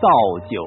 造就。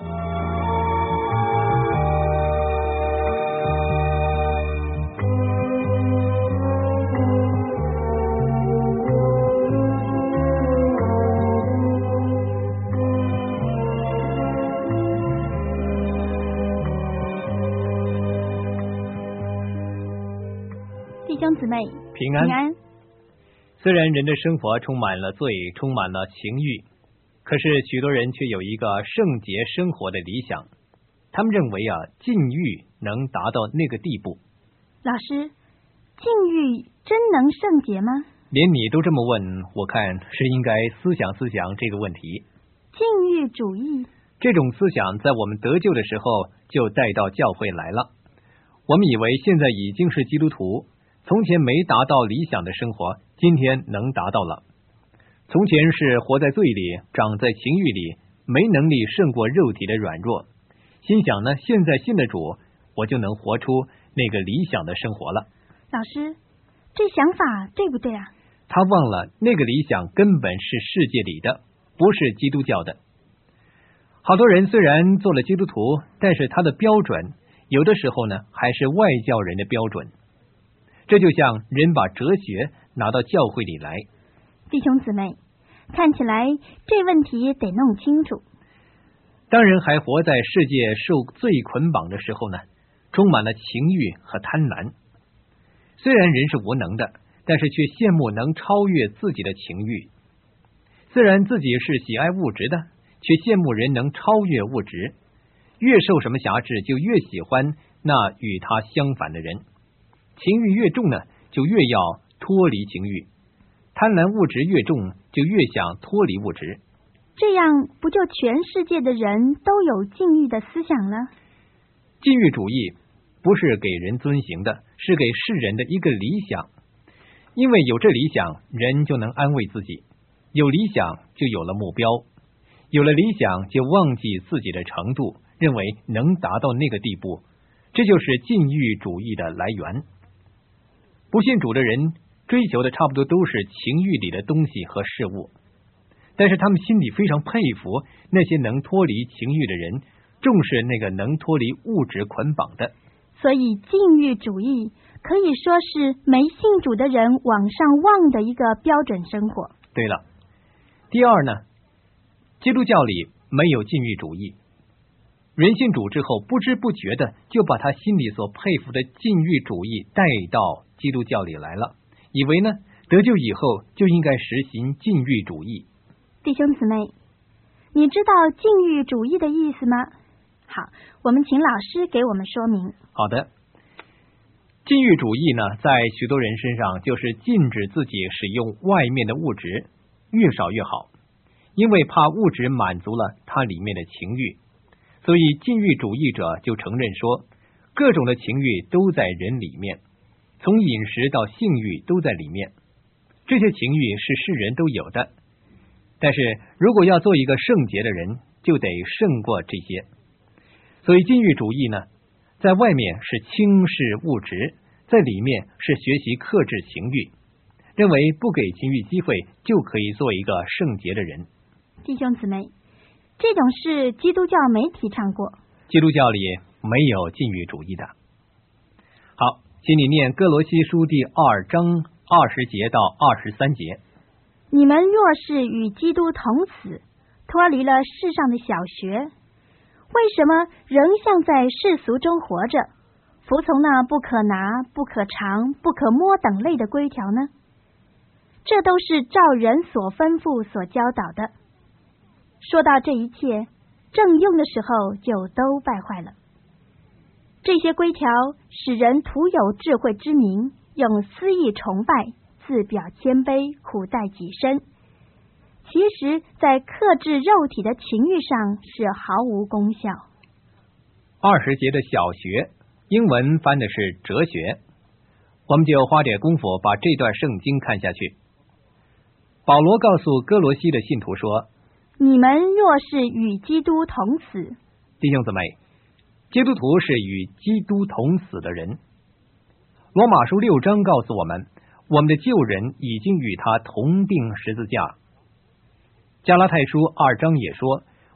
弟兄姊妹平安。虽然人的生活充满了罪，充满了情欲，可是许多人却有一个圣洁生活的理想。他们认为禁欲能达到那个地步。 老师，禁欲真能圣洁吗？ 连你都这么问，我看是应该思想这个问题。 禁欲主义这种思想在我们得救的时候就带到教会来了。我们以为现在已经是基督徒，从前没达到理想的生活，今天能达到了。从前是活在罪里，长在情欲里，没能力胜过肉体的软弱，心想呢，现在信了主，我就能活出那个理想的生活了。 老师，这想法对不对啊？ 他忘了那个理想根本是世界里的，不是基督教的。好多人虽然做了基督徒，但是他的标准有的时候呢还是外教人的标准。这就像人把哲学拿到教会里来。 弟兄姊妹，看起来这问题得弄清楚。 当人还活在世界受罪捆绑的时候呢，充满了情欲和贪婪。虽然人是无能的，但是却羡慕能超越自己的情欲。虽然自己是喜爱物质的，却羡慕人能超越物质。越受什么辖制，就越喜欢那与他相反的人。情欲越重呢，就越要脱离情欲；贪婪物质越重，就越想脱离物质。 这样不就全世界的人都有禁欲的思想了？ 禁欲主义不是给人遵行的，是给世人的一个理想。因为有这理想，人就能安慰自己；有理想就有了目标；有了理想就忘记自己的程度，认为能达到那个地步。这就是禁欲主义的来源。不信主的人追求的差不多都是情欲里的东西和事物，但是他们心里非常佩服那些能脱离情欲的人，重视那个能脱离物质捆绑的。 所以禁欲主义可以说是没信主的人往上望的一个标准生活。 对了，第二呢，基督教里没有禁欲主义。人信主之后，不知不觉的就把他心里所佩服的禁欲主义带到基督教里来了，以为呢得救以后就应该实行禁欲主义。 弟兄姊妹，你知道禁欲主义的意思吗？好，我们请老师给我们说明。 好的，禁欲主义呢，在许多人身上就是禁止自己使用外面的物质，越少越好，因为怕物质满足了它里面的情欲。所以禁欲主义者就承认说，各种的情欲都在人里面，从饮食到性欲都在里面，这些情欲是世人都有的。但是如果要做一个圣洁的人，就得胜过这些。所以禁欲主义呢，在外面是轻视物质，在里面是学习克制情欲，认为不给情欲机会就可以做一个圣洁的人。 弟兄姊妹，这种事基督教没提倡过。 基督教里没有禁欲主义的。好，请你念哥罗西书第2章20节到23节。 你们若是与基督同死，脱离了世上的小学，为什么仍像在世俗中活着，服从那不可拿、不可尝、不可摸等类的规条呢？这都是照人所吩咐所教导的。说到这一切，正用的时候就都败坏了。这些规条使人徒有智慧之名，用私意崇拜，自表谦卑，苦待己身，其实在克制肉体的情欲上是毫无功效。 20节的小学，英文翻的是哲学。我们就花点功夫把这段圣经看下去。保罗告诉哥罗西的信徒说， 你们若是与基督同死。 弟兄姊妹，基督徒是与基督同死的人。罗马书6章告诉我们，我们的旧人已经与他同定十字架。加拉太书2章也说，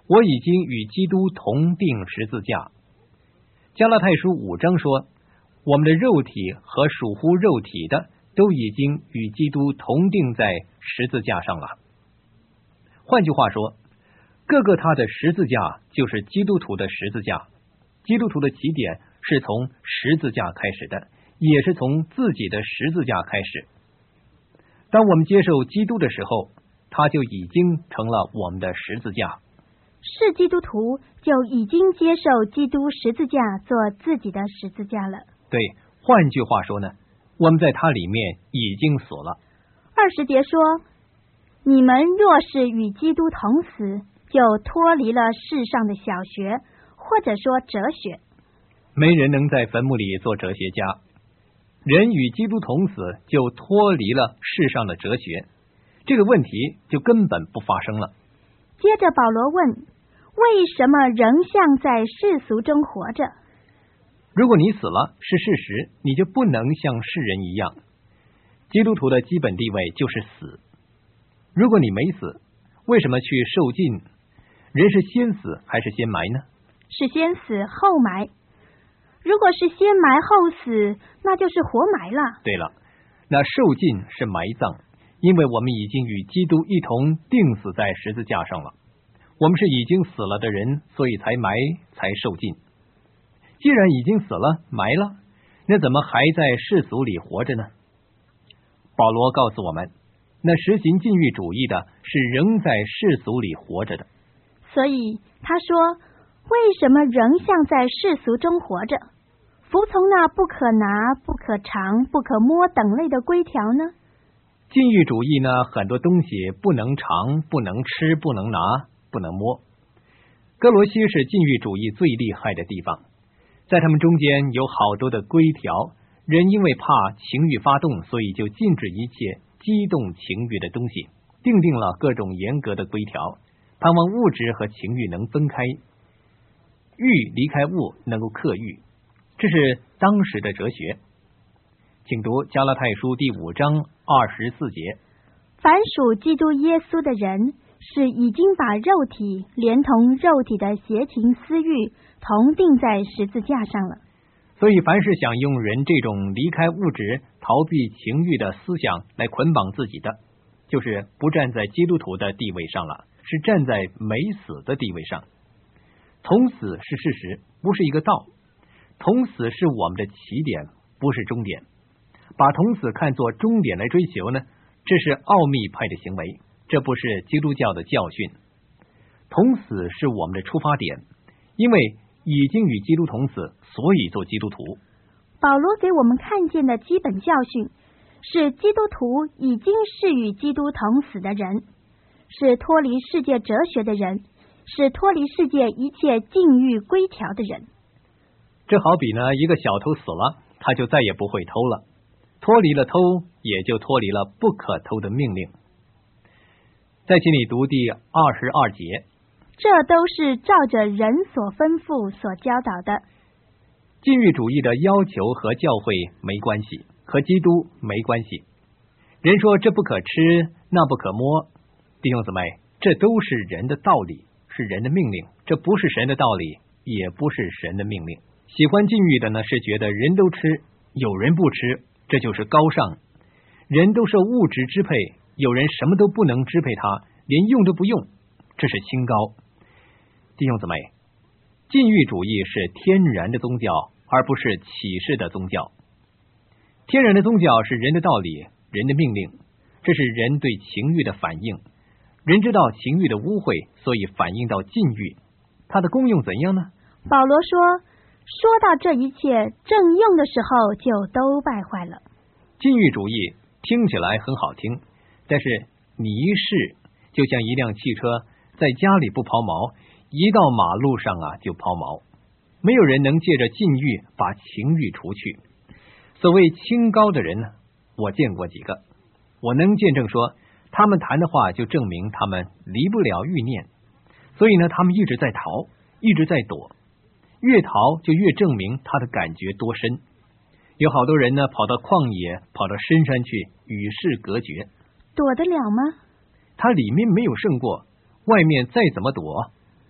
我已经与基督同定十字架。加拉太书5章说，我们的肉体和属乎肉体的都已经与基督同定在十字架上了。换句话说，各个他的十字架就是基督徒的十字架。基督徒的起点是从十字架开始的，也是从自己的十字架开始。当我们接受基督的时候，他就已经成了我们的十字架。 是基督徒就已经接受基督十字架做自己的十字架了。 对，换句话说呢，我们在他里面已经死了。 20节说，你们若是与基督同死，就脱离了世上的小学，或者说哲学。 没人能在坟墓里做哲学家，人与基督同死就脱离了世上的哲学，这个问题就根本不发生了。 接着保罗问，为什么仍像在世俗中活着？ 如果你死了是事实，你就不能像世人一样。基督徒的基本地位就是死。如果你没死，为什么去受尽？人是先死还是先埋呢？ 是先死后埋。如果是先埋后死，那就是活埋了。 对了，那受尽是埋葬，因为我们已经与基督一同钉死在十字架上了。我们是已经死了的人，所以才埋才受尽。既然已经死了埋了，那怎么还在世俗里活着呢？保罗告诉我们，那实行禁欲主义的是仍在世俗里活着的。 所以他说，为什么仍像在世俗中活着，服从那不可拿、不可尝、不可摸等类的规条呢？ 禁欲主义呢，很多东西不能尝、不能吃、不能拿、不能摸。哥罗西是禁欲主义最厉害的地方，在他们中间有好多的规条，人因为怕情欲发动，所以就禁止一切激动情欲的东西，订定了各种严格的规条，盼望物质和情欲能分开，欲离开物能够克欲，这是当时的哲学。请读加拉太书第5章24节。 凡属基督耶稣的人，是已经把肉体连同肉体的邪情私欲同定在十字架上了。 所以凡是想用人这种离开物质逃避情欲的思想来捆绑自己的，就是不站在基督徒的地位上了，是站在没死的地位上。同死是事实，不是一个道。同死是我们的起点，不是终点。把同死看作终点来追求呢，这是奥秘派的行为，这不是基督教的教训。同死是我们的出发点，因为已经与基督同死，所以做基督徒。 保罗给我们看见的基本教训是，基督徒已经是与基督同死的人，是脱离世界哲学的人，是脱离世界一切禁欲规条的人。 这好比呢，一个小偷死了，他就再也不会偷了，脱离了偷，也就脱离了不可偷的命令。再请你读第22节。 这都是照着人所吩咐所教导的。 禁欲主义的要求和教会没关系，和基督没关系。人说这不可吃，那不可摸，弟兄姊妹，这都是人的道理，是人的命令，这不是神的道理，也不是神的命令。喜欢禁欲的呢，是觉得人都吃，有人不吃，这就是高尚。人都受物质支配，有人什么都不能支配他，连用都不用，这是清高。弟兄姊妹，禁欲主义是天然的宗教，而不是启示的宗教。天然的宗教是人的道理，人的命令，这是人对情欲的反应。人知道情欲的污秽，所以反映到禁欲。它的功用怎样呢？ 保罗说到这一切正用的时候，就都败坏了。 禁欲主义听起来很好听，但是你一试，就像一辆汽车在家里不抛锚，一到马路上就抛锚。没有人能借着禁欲把情欲除去。所谓清高的人呢，我见过几个，我能见证说，他们谈的话就证明他们离不了欲念，所以呢，他们一直在逃，一直在躲，越逃就越证明他的感觉多深。有好多人呢，跑到旷野，跑到深山去，与世隔绝， 躲得了吗？ 他里面没有胜过，外面再怎么躲，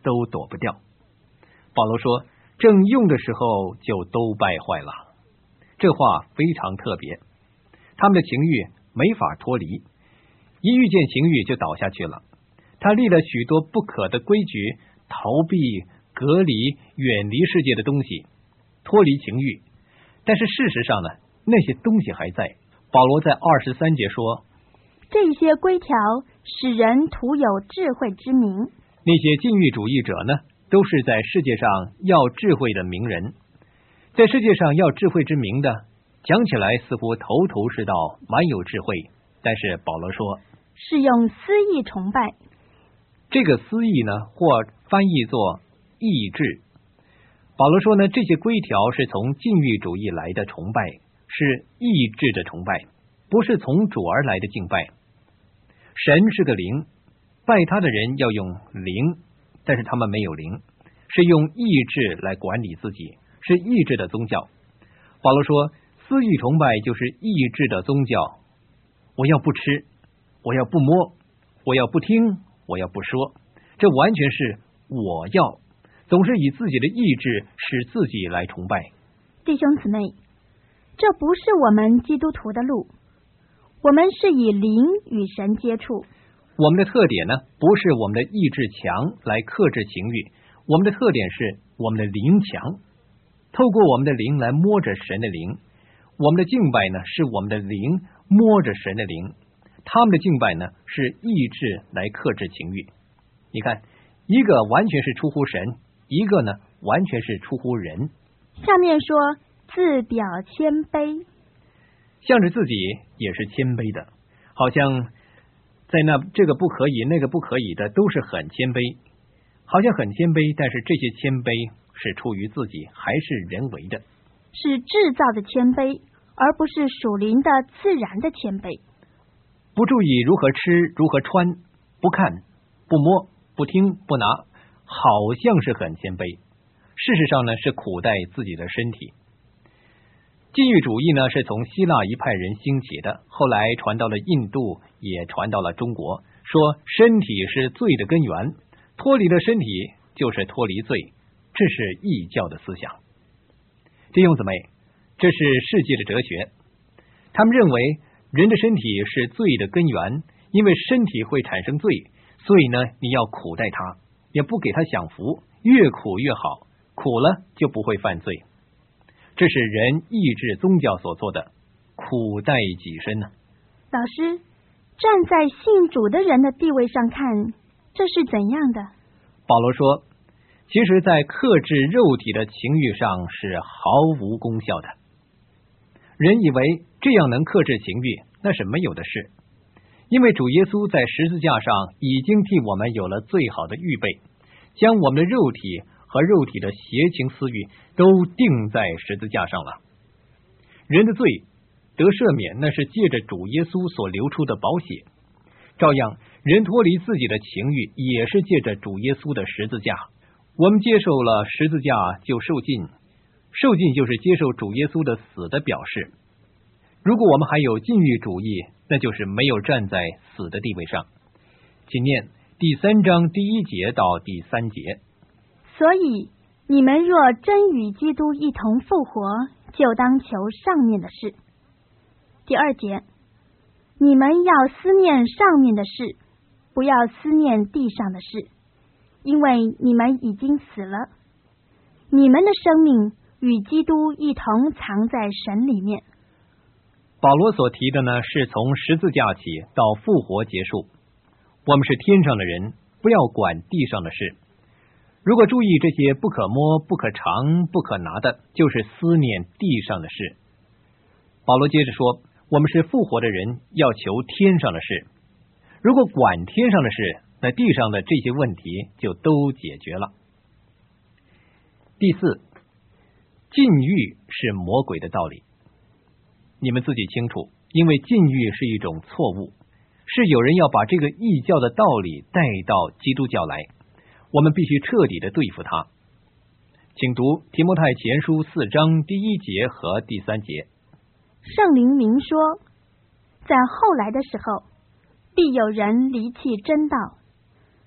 都躲不掉。保罗说，正用的时候就都败坏了。这话非常特别，他们的情欲没法脱离，一遇见情欲就倒下去了。他立了许多不可的规矩，逃避、隔离、远离世界的东西，脱离情欲。但是事实上呢，那些东西还在。保罗在23节说， 这些规条使人徒有智慧之名。 那些禁欲主义者呢，都是在世界上要智慧的名人，在世界上要智慧之名的，讲起来似乎头头是道，蛮有智慧，但是保罗说是用私意崇拜。 这个私意呢，或翻译作意志。保罗说呢，这些规条是从禁欲主义来的崇拜，是意志的崇拜，不是从主而来的敬拜。神是个灵，拜他的人要用灵，但是他们没有灵，是用意志来管理自己，是意志的宗教。保罗说，私欲崇拜就是意志的宗教。我要不吃，我要不摸，我要不听，我要不说，这完全是我要，总是以自己的意志使自己来崇拜。 弟兄姊妹，这不是我们基督徒的路，我们是以灵与神接触。 我们的特点呢，不是我们的意志强来克制情欲，我们的特点是我们的灵强，透过我们的灵来摸着神的灵。我们的敬拜呢，是我们的灵摸着神的灵，他们的敬拜呢，是意志来克制情欲。你看，一个完全是出乎神，一个呢完全是出乎人。 下面说自表谦卑， 向着自己也是谦卑的，好像在这个不可以那个不可以的都是很谦卑，好像很谦卑，但是这些谦卑是出于自己还是人为的， 是制造的谦卑，而不是属灵的自然的谦卑。 不注意如何吃如何穿，不看不摸不听不拿，好像是很谦卑，事实上呢是苦待自己的身体。禁欲主义呢是从希腊一派人兴起的，后来传到了印度，也传到了中国，说身体是罪的根源，脱离了身体就是脱离罪，这是异教的思想。弟兄姊妹，这是世界的哲学，他们认为人的身体是罪的根源，因为身体会产生罪，所以呢你要苦待它，也不给它享福，越苦越好，苦了就不会犯罪。这是人意志宗教所做的，苦待己身呢。 老师，站在信主的人的地位上看，这是怎样的？ 保罗说，其实在克制肉体的情欲上是毫无功效的。人以为这样能克制情欲，那是没有的事，因为主耶稣在十字架上已经替我们有了最好的预备，将我们的肉体和肉体的邪情私欲都钉在十字架上了。人的罪得赦免，那是借着主耶稣所流出的宝血，照样人脱离自己的情欲也是借着主耶稣的十字架。我们接受了十字架就受尽，受尽就是接受主耶稣的死的表示。如果我们还有禁欲主义，那就是没有站在死的地位上。请念第3章第1节到第3节。 所以你们若真与基督一同复活，就当求上面的事。第2节，你们要思念上面的事，不要思念地上的事，因为你们已经死了，你们的生命与基督一同藏在神里面。 保罗所提的呢，是从十字架起到复活结束。我们是天上的人，不要管地上的事。如果注意这些不可摸、不可尝、不可拿的，就是思念地上的事。保罗接着说，我们是复活的人，要求天上的事。如果管天上的事，那地上的这些问题就都解决了。第4，禁欲是魔鬼的道理。你们自己清楚，因为禁欲是一种错误，是有人要把这个异教的道理带到基督教来，我们必须彻底的对付它。请读提摩太前书4章第1节和第3节。 圣灵明说，在后来的时候，必有人离弃真道，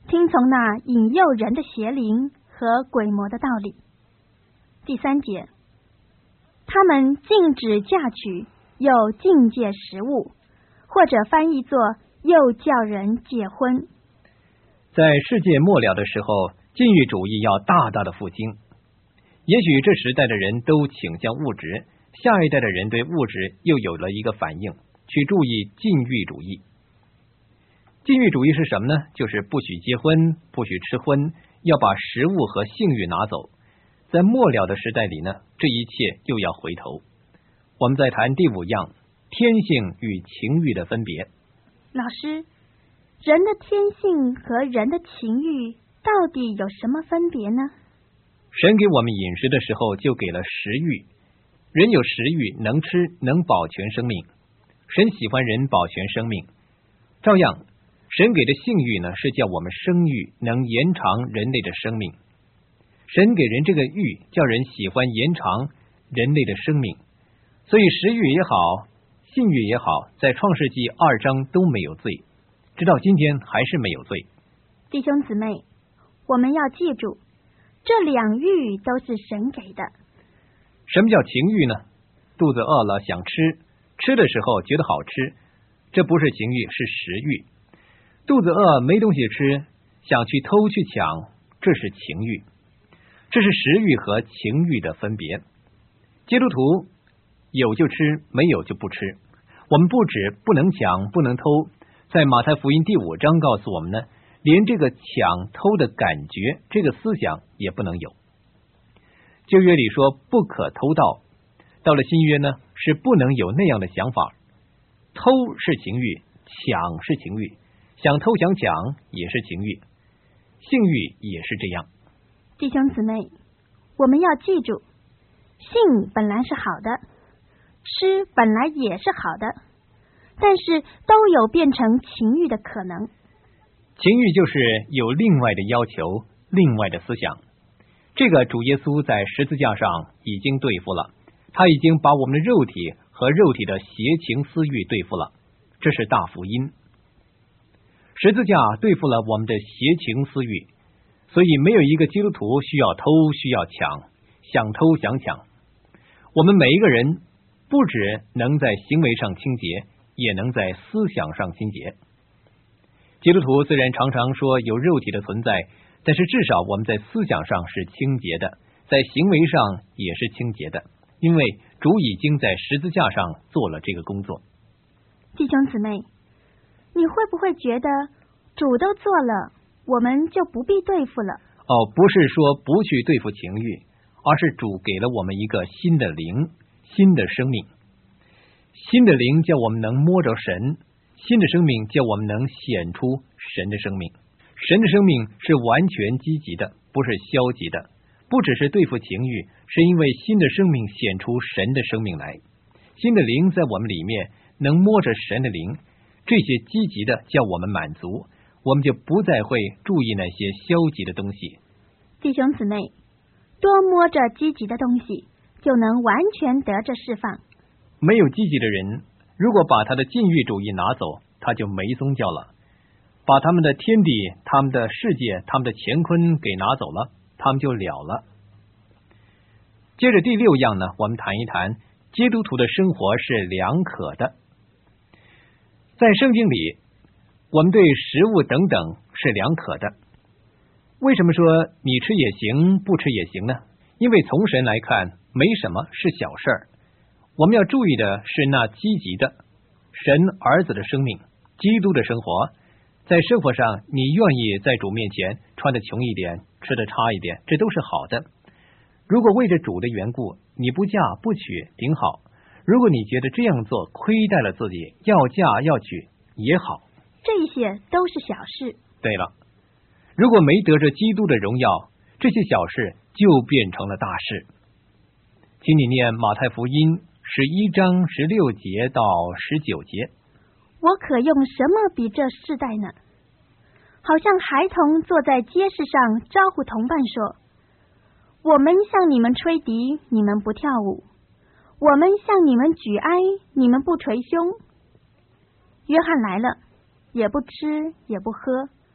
听从那引诱人的邪灵和鬼魔的道理。第3节，他们禁止嫁娶，又禁戒食物，或者翻译作又叫人结婚。 在世界末了的时候，禁欲主义要大大的复兴。也许这时代的人都倾向物质，下一代的人对物质又有了一个反应，去注意禁欲主义。禁欲主义是什么呢？就是不许结婚，不许吃荤，要把食物和性欲拿走。在末了的时代里呢，这一切又要回头。我们再谈第5样，天性与情欲的分别。 老师，人的天性和人的情欲到底有什么分别呢？ 神给我们饮食的时候就给了食欲，人有食欲，能吃，能保全生命。神喜欢人保全生命。照样，神给的性欲呢，是叫我们生育，能延长人类的生命。神给人这个欲，叫人喜欢延长人类的生命。所以食欲也好，性欲也好，在创世纪2章都没有罪，直到今天还是没有罪。 弟兄姊妹，我们要记住，这2欲都是神给的。 什么叫情欲呢？肚子饿了想吃，吃的时候觉得好吃，这不是情欲，是食欲。肚子饿没东西吃，想去偷去抢，这是情欲。这是食欲和情欲的分别。基督徒有就吃，没有就不吃。我们不止不能抢，不能偷，在马太福音第5章告诉我们呢，连这个抢偷的感觉，这个思想也不能有。旧约里说不可偷盗，到了新约呢，是不能有那样的想法。偷是情欲，抢是情欲，想偷想抢也是情欲，性欲也是这样。 弟兄姊妹，我们要记住，性本来是好的，吃本来也是好的，但是都有变成情欲的可能。 情欲就是有另外的要求，另外的思想。这个主耶稣在十字架上已经对付了，他已经把我们的肉体和肉体的邪情私欲对付了，这是大福音。十字架对付了我们的邪情私欲，所以没有一个基督徒需要偷，需要抢，想偷想抢。我们每一个人不只能在行为上清洁，也能在思想上清洁。基督徒虽然常常说有肉体的存在，但是至少我们在思想上是清洁的，在行为上也是清洁的，因为主已经在十字架上做了这个工作。 弟兄姊妹，你会不会觉得主都做了，我们就不必对付了？ 不是说不去对付情欲，而是主给了我们一个新的灵，新的生命。新的灵叫我们能摸着神，新的生命叫我们能显出神的生命。神的生命是完全积极的，不是消极的，不只是对付情欲，是因为新的生命显出神的生命来。新的灵在我们里面，能摸着神的灵，这些积极的叫我们满足，我们就不再会注意那些消极的东西。 弟兄姊妹，多摸着积极的东西，就能完全得着释放。 没有积极的人，如果把他的禁欲主义拿走，他就没宗教了。把他们的天地、他们的世界、他们的乾坤给拿走了，他们就了了。接着第6样呢，我们谈一谈基督徒的生活是良可的。在圣经里，我们对食物等等是良可的。为什么说你吃也行，不吃也行呢？因为从神来看，没什么是小事儿。我们要注意的是那积极的神儿子的生命，基督的生活。在生活上，你愿意在主面前穿得穷一点，吃得差一点，这都是好的。如果为着主的缘故，你不嫁不娶挺好。如果你觉得这样做亏待了自己，要嫁要娶也好， 这些都是小事。 对了，如果没得着基督的荣耀，这些小事就变成了大事。请你念马太福音11章16节到19节。 我可用什么比这世代呢？好像孩童坐在街市上招呼同伴说，我们向你们吹笛，你们不跳舞；我们向你们举哀，你们不捶胸。约翰来了，也不吃也不喝，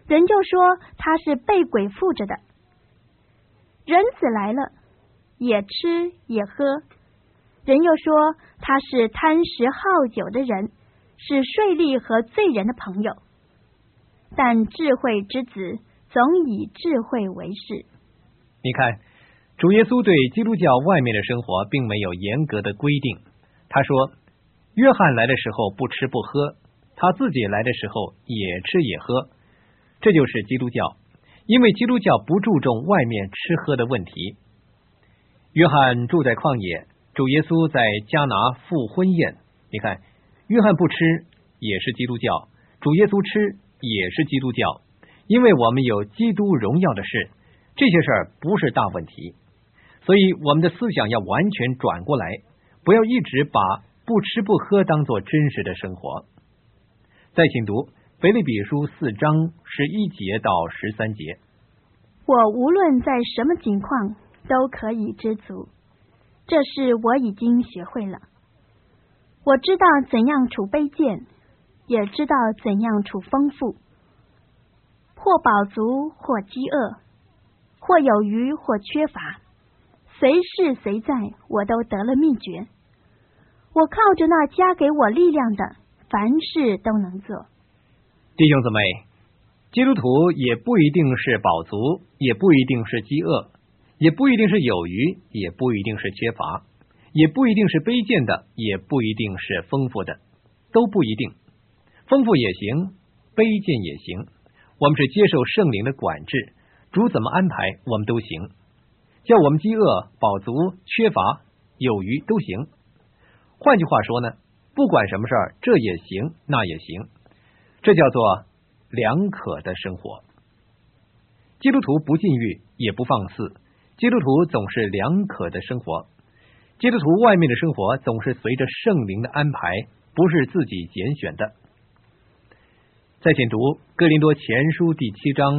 人就说他是被鬼附着的。人子来了，也吃也喝，人又说他是贪食好酒的人，是税吏和罪人的朋友。但智慧之子总以智慧为事。 你看，主耶稣对基督教外面的生活并没有严格的规定。他说，约翰来的时候不吃不喝，他自己来的时候也吃也喝。这就是基督教，因为基督教不注重外面吃喝的问题。约翰住在旷野，主耶稣在迦拿赴婚宴。你看，约翰不吃也是基督教，主耶稣吃也是基督教，因为我们有基督荣耀的事，这些事儿不是大问题。所以我们的思想要完全转过来，不要一直把不吃不喝当作真实的生活。再请读腓立比书4章11节到13节。 我无论在什么境况都可以知足，这事我已经学会了。我知道怎样处卑贱，也知道怎样处丰富，或饱足，或饥饿，或有余，或缺乏，随事随在，我都得了秘诀。我靠着那加给我力量的，凡事都能做。 弟兄姊妹，基督徒也不一定是饱足，也不一定是饥饿，也不一定是有余，也不一定是缺乏，也不一定是卑贱的，也不一定是丰富的，都不一定。丰富也行，卑贱也行，我们是接受圣灵的管制，主怎么安排我们都行，叫我们饥饿、饱足、缺乏、有余都行。换句话说呢，不管什么事儿，这也行那也行，这叫做良可的生活。基督徒不禁欲也不放肆，基督徒总是良可的生活。基督徒外面的生活总是随着圣灵的安排，不是自己拣选的。再请读哥林多前书第7章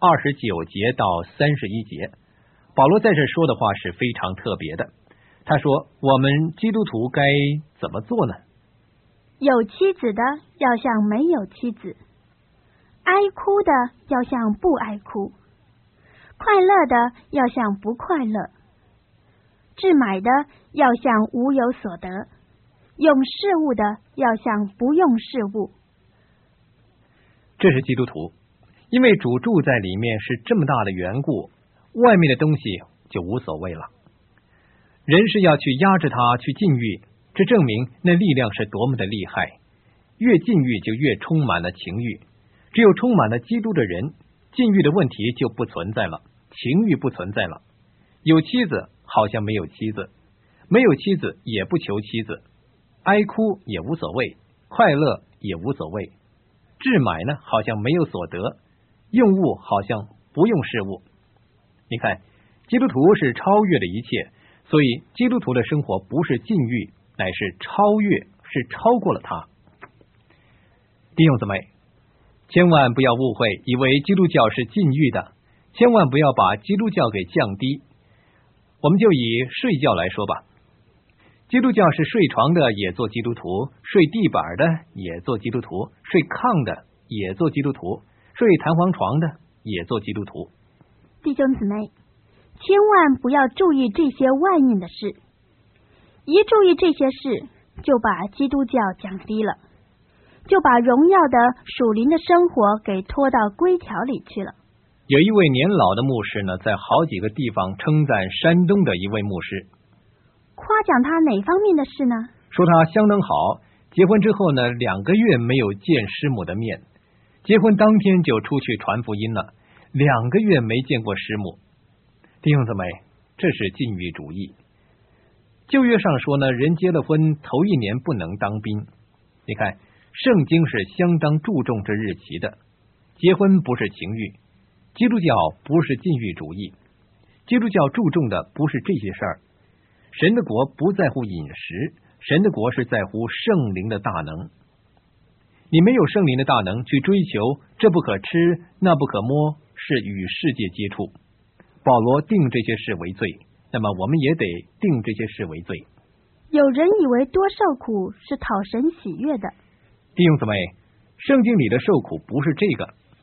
29节到31节。保罗在这说的话是非常特别的。他说，我们基督徒该怎么做呢？ 有妻子的要像没有妻子，哀哭的要像不哀哭，快乐的要像不快乐，置买的要像无有所得，用事物的要像不用事物。 这是基督徒，因为主住在里面是这么大的缘故，外面的东西就无所谓了。人是要去压制他，去禁欲，这证明那力量是多么的厉害。越禁欲就越充满了情欲，只有充满了基督的人，禁欲的问题就不存在了，情欲不存在了。有妻子好像没有妻子，没有妻子也不求妻子，哀哭也无所谓，快乐也无所谓，置买呢好像没有所得，用物好像不用事物。你看，基督徒是超越了一切，所以基督徒的生活不是禁欲，乃是超越，是超过了它。弟兄姊妹，千万不要误会，以为基督教是禁欲的，千万不要把基督教给降低。我们就以睡觉来说吧，基督教是睡床的也做基督徒，睡地板的也做基督徒，睡炕的也做基督徒，睡弹簧床的也做基督徒。 弟兄姊妹，千万不要注意这些外面的事，一注意这些事，就把基督教降低了，就把荣耀的属灵的生活给拖到规条里去了。 有一位年老的牧师呢，在好几个地方称赞山东的一位牧师， 夸奖他哪方面的事呢？ 说他相当好，结婚之后呢，2个月没有见师母的面，结婚当天就出去传福音了，2个月没见过师母。弟兄姊妹，这是禁欲主义。旧约上说呢，人结了婚头1年不能当兵。你看，圣经是相当注重这日期的。结婚不是情欲，基督教不是禁欲主义，基督教注重的不是这些事儿。神的国不在乎饮食，神的国是在乎圣灵的大能。你没有圣灵的大能去追求这不可吃那不可摸，是与世界接触。保罗定这些事为罪，那么我们也得定这些事为罪。 有人以为多受苦是讨神喜悦的。 弟兄姊妹，圣经里的受苦不是这个。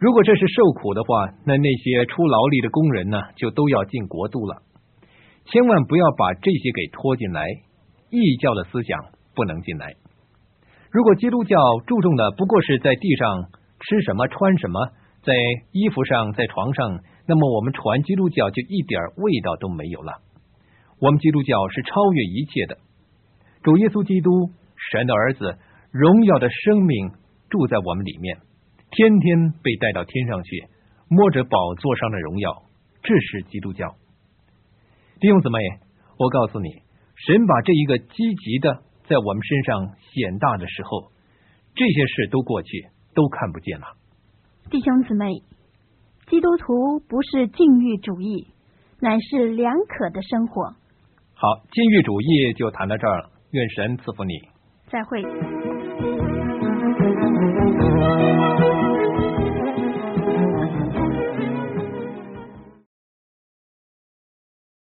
如果这是受苦的话，那些出劳力的工人呢，就都要进国度了。千万不要把这些给拖进来，异教的思想不能进来。如果基督教注重的不过是在地上吃什么穿什么，在衣服上在床上，那么我们传基督教就一点味道都没有了。我们基督教是超越一切的，主耶稣基督神的儿子荣耀的生命住在我们里面，天天被带到天上去，摸着宝座上的荣耀，这是基督教。弟兄姊妹，我告诉你，神把这一个积极的在我们身上显大的时候，这些事都过去，都看不见了。 弟兄姊妹，基督徒不是禁欲主义，乃是良可的生活。 好，禁欲主义就谈到这儿了，愿神赐福你。 再会。